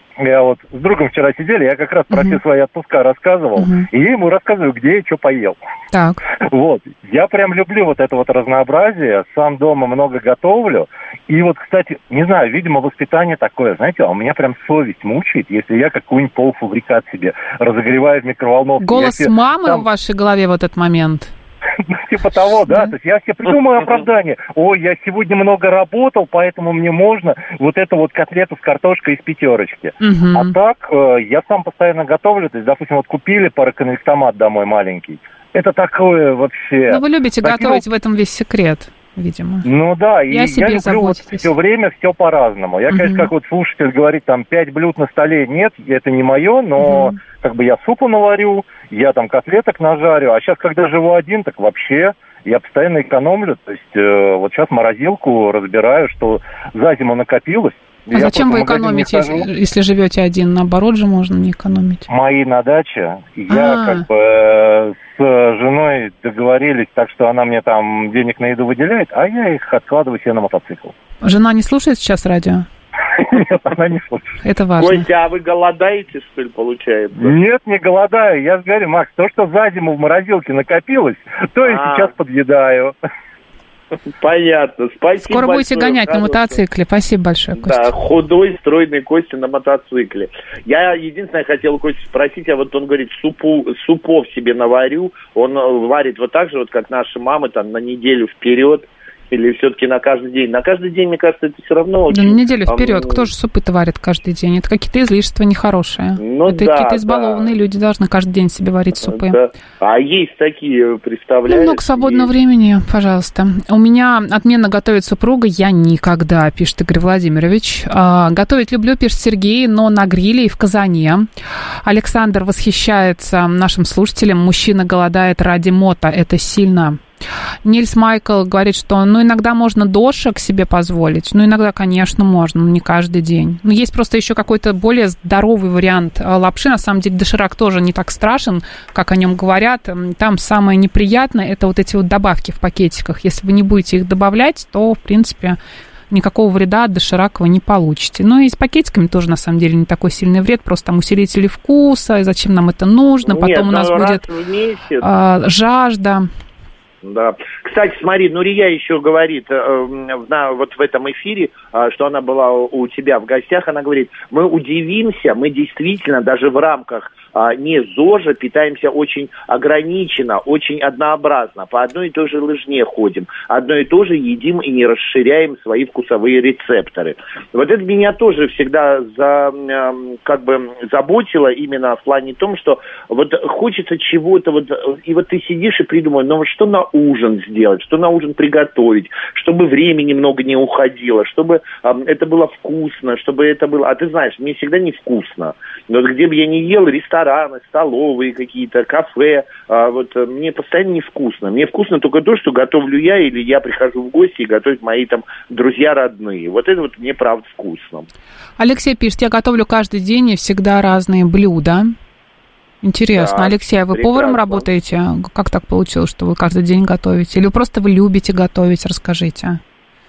Я вот с другом вчера сидели, я как раз про Мгм. все свои отпуска рассказывал, Мгм. и я ему рассказываю, где я что поел. Так. Вот. Я прям люблю вот это вот разнообразие, сам дома много готовлю. И вот, кстати, не знаю, видимо, воспитание такое, знаете, а у меня прям совесть мучает, если я какой-нибудь полуфабрикат себе разогреваю в микроволновке. Голос Я себе мамы там- в вашей голове в этот момент? Ну, типа того, да. То есть я себе придумаю оправдание. Ой, я сегодня много работал, поэтому мне можно вот эту вот котлету с картошкой из пятерочки. Мгм. А так, э, я сам постоянно готовлю. То есть, допустим, вот купили пароконвектомат домой маленький. Это такое вообще... Ну, вы любите Такие готовить, в этом весь секрет, видимо. Ну да, и И о я себе люблю вот заботитесь. все время все по-разному. Я, конечно, Мгм. как вот слушатель говорит, там, пять блюд на столе, нет, это не мое, но Мгм. как бы я супу наварю, я там котлеток нажарю, а сейчас, когда живу один, так вообще я постоянно экономлю, то есть э, вот сейчас морозилку разбираю, что за зиму накопилось. А Я зачем вы просто в магазин не экономите, хожу. если, если живете один? Наоборот же можно не экономить. Мои на даче, я А. как бы э, с женой договорились, так что она мне там денег на еду выделяет, а я их откладываю себе на мотоцикл. Жена не слушает сейчас радио? Нет, она не слушает. Это важно. Костя, а вы голодаете, что ли, получается? Нет, не голодаю. Я же говорю, Макс, то, что за зиму в морозилке накопилось, то я А. сейчас подъедаю. Понятно. Спасибо Скоро будете большое. гонять на Хорошего. мотоцикле. Спасибо большое, Костя. Да, худой, стройный Костя на мотоцикле. Я единственное хотел Костю спросить, а вот он говорит, супу, супов себе наварю, он э, варит вот так же, вот как наши мамы, там, на неделю вперед, или все-таки на каждый день? На каждый день, мне кажется, это все равно Да очень... на неделю а, вперед. Кто же супы-то варит каждый день? Это какие-то излишества нехорошие. Ну это да, какие-то да. избалованные люди должны каждый день себе варить супы. Да. А есть такие, представляешь? Немного свободного есть. времени, пожалуйста. У меня отменно готовит супруга, я никогда, пишет Игорь Владимирович. А, готовить люблю, пишет Сергей, но на гриле и в казане. Александр восхищается нашим слушателям. Мужчина голодает ради мото. Это сильно. Нильс Майкл говорит, что ну иногда можно дошек себе позволить. Ну иногда, конечно, можно, но не каждый день. Но есть просто еще какой-то более здоровый вариант лапши. На самом деле доширак тоже не так страшен, как о нем говорят. Там самое неприятное – это вот эти вот добавки в пакетиках. Если вы не будете их добавлять, то, в принципе, никакого вреда от доширака вы не получите. Ну и с пакетиками тоже, на самом деле, не такой сильный вред. Просто там усилители вкуса, и зачем нам это нужно. Потом Нет, у нас ну, раз будет в месяц. а, жажда. Да. Кстати, смотри, Нурия еще говорит э, на, вот в этом эфире, э, что она была у тебя в гостях, она говорит, мы удивимся, мы действительно даже в рамках э, не ЗОЖа питаемся очень ограниченно, очень однообразно. По одной и той же лыжне ходим, одно и то же едим и не расширяем свои вкусовые рецепторы. Вот это меня тоже всегда за, э, как бы заботило именно в плане том, что вот хочется чего-то, вот, и вот ты сидишь и придумываешь, ну вот что на ужин сделать, что на ужин приготовить, чтобы время немного не уходило, чтобы э, это было вкусно, чтобы это было... А ты знаешь, мне всегда невкусно. Но вот где бы я ни ел, рестораны, столовые какие-то, кафе, э, вот э, мне постоянно невкусно. Мне вкусно только то, что готовлю я, или я прихожу в гости и готовят мои там друзья родные. Вот это вот мне правда вкусно. Алексей пишет, я готовлю каждый день и всегда разные блюда. Интересно. Да, Алексей, а вы прекрасно. поваром работаете? Как так получилось, что вы каждый день готовите? Или просто вы любите готовить? Расскажите.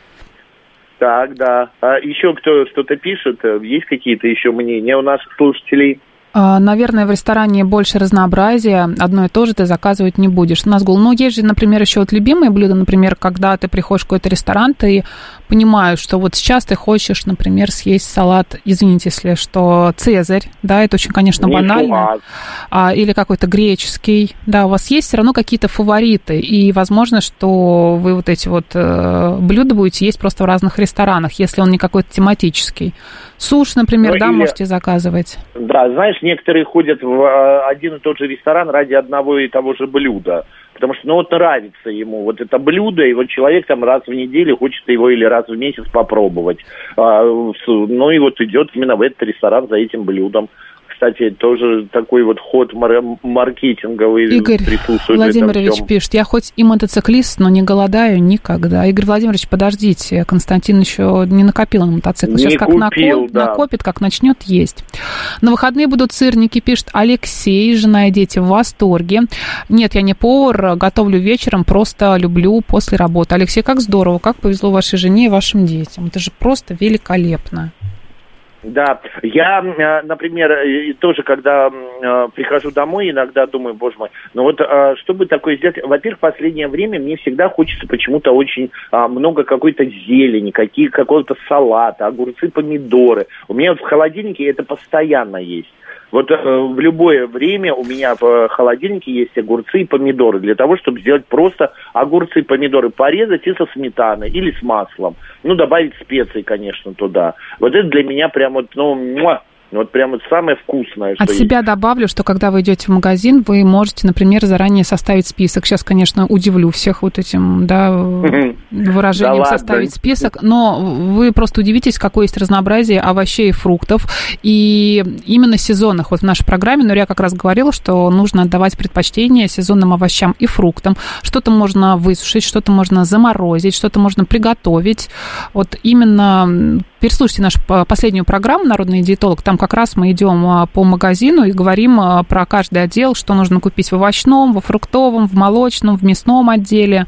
Так, да. А еще кто что-то пишет? Есть какие-то еще мнения у наших слушателей? Наверное, в ресторане больше разнообразия, одно и то же ты заказывать не будешь. Назгул. Но есть же, например, еще вот любимые блюда, например, когда ты приходишь в какой-то ресторан, ты понимаешь, что вот сейчас ты хочешь, например, съесть салат, извините, если что, цезарь, да, это очень, конечно, Не банально, а, или какой-то греческий, да, у вас есть все равно какие-то фавориты, и возможно, что вы вот эти вот э, блюда будете есть просто в разных ресторанах, если он не какой-то тематический. Суш, например, Ну, да, или... можете заказывать. Да, знаешь, некоторые ходят в один и тот же ресторан ради одного и того же блюда. Потому что, ну, вот нравится ему вот это блюдо, и вот человек там раз в неделю хочет его или раз в месяц попробовать. А, ну, и вот идет именно в этот ресторан за этим блюдом. Кстати, тоже такой вот ход мар- маркетинговый Игорь присутствует Владимирович в этом всем. пишет, я хоть и мотоциклист, но не голодаю никогда. Игорь Владимирович, подождите, Константин еще не накопил на мотоцикл. Сейчас Не как купил, накоп, да. накопит, как начнет есть. На выходные будут сырники, пишет Алексей, жена и дети в восторге. Нет, я не повар, готовлю вечером, просто люблю после работы. Алексей, как здорово, как повезло вашей жене и вашим детям. Это же просто великолепно. Да, я, например, тоже, когда прихожу домой, иногда думаю, боже мой, ну вот, чтобы такое сделать, во-первых, в последнее время мне всегда хочется почему-то очень много какой-то зелени, какие, какого-то салата, огурцы, помидоры. У меня вот в холодильнике это постоянно есть. Вот э, в любое время у меня в холодильнике есть огурцы и помидоры для того, чтобы сделать просто огурцы и помидоры, порезать и со сметаной или с маслом. Ну, добавить специи, конечно, туда. Вот это для меня прям вот, ну, муа, вот прям вот самое вкусное, что От себя есть. добавлю, что когда вы идете в магазин, вы можете, например, заранее составить список. Сейчас, конечно, удивлю всех вот этим, да, выражением Да составить ладно. список, но вы просто удивитесь, какое есть разнообразие овощей и фруктов, и именно сезонных. Вот в нашей программе Нурия как раз говорила, что нужно отдавать предпочтение сезонным овощам и фруктам. Что-то можно высушить, что-то можно заморозить, что-то можно приготовить. Вот именно переслушайте нашу последнюю программу «Народный диетолог». Там как раз мы идем по магазину и говорим про каждый отдел, что нужно купить в овощном, во фруктовом, в молочном, в мясном отделе.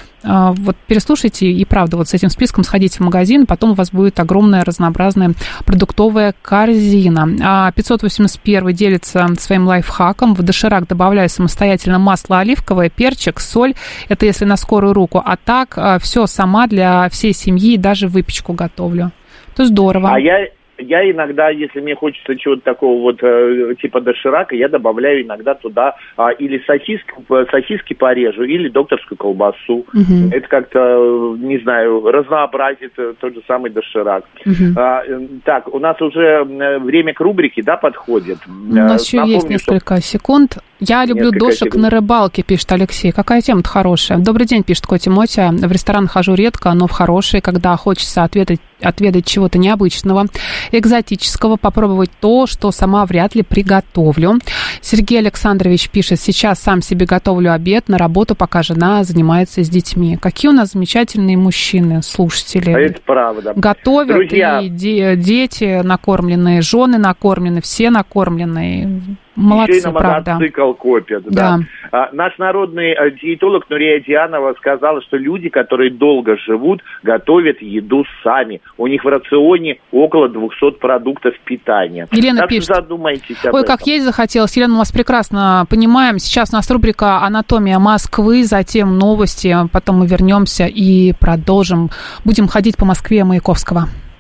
Вот переслушайте, и правда, вот с этим списком сходите в магазин, потом у вас будет огромная разнообразная продуктовая корзина. А пятьсот восемьдесят один делится своим лайфхаком. В доширак добавляю самостоятельно масло оливковое, перчик, соль. Это если на скорую руку. А так все сама для всей семьи, даже выпечку готовлю. То здорово. А я... Я иногда, если мне хочется чего-то такого вот э, типа доширака, я добавляю иногда туда э, или сосиски, сосиски порежу, или докторскую колбасу. Угу. Это как-то, не знаю, разнообразит тот же самый доширак. Угу. А, так, у нас уже время к рубрике, да, подходит? У нас еще Напомню, есть несколько что... секунд. Я люблю Несколько дошек секунд. на рыбалке, пишет Алексей. Какая тема-то хорошая. Добрый день, пишет Котя Мотя. В ресторан хожу редко, но в хорошие, когда хочется отведать, отведать чего-то необычного, экзотического, попробовать то, что сама вряд ли приготовлю. Сергей Александрович пишет, сейчас сам себе готовлю обед на работу, пока жена занимается с детьми. Какие у нас замечательные мужчины, слушатели. А это правда. Готовят, Друзья, и де- дети накормленные, жены накормлены, все накормленные. Молодцы, еще и на правда. мотоцикл копят. Да. Да. А, наш народный а, диетолог Нурия Дианова сказала, что люди, которые долго живут, готовят еду сами. У них в рационе около двухсот продуктов питания. Елена так пишет. что задумайтесь об Ой, этом. как есть захотелось. Елена, мы вас прекрасно понимаем. Сейчас у нас рубрика «Анатомия Москвы», затем новости, потом мы вернемся и продолжим. Будем ходить по Москве Маяковского.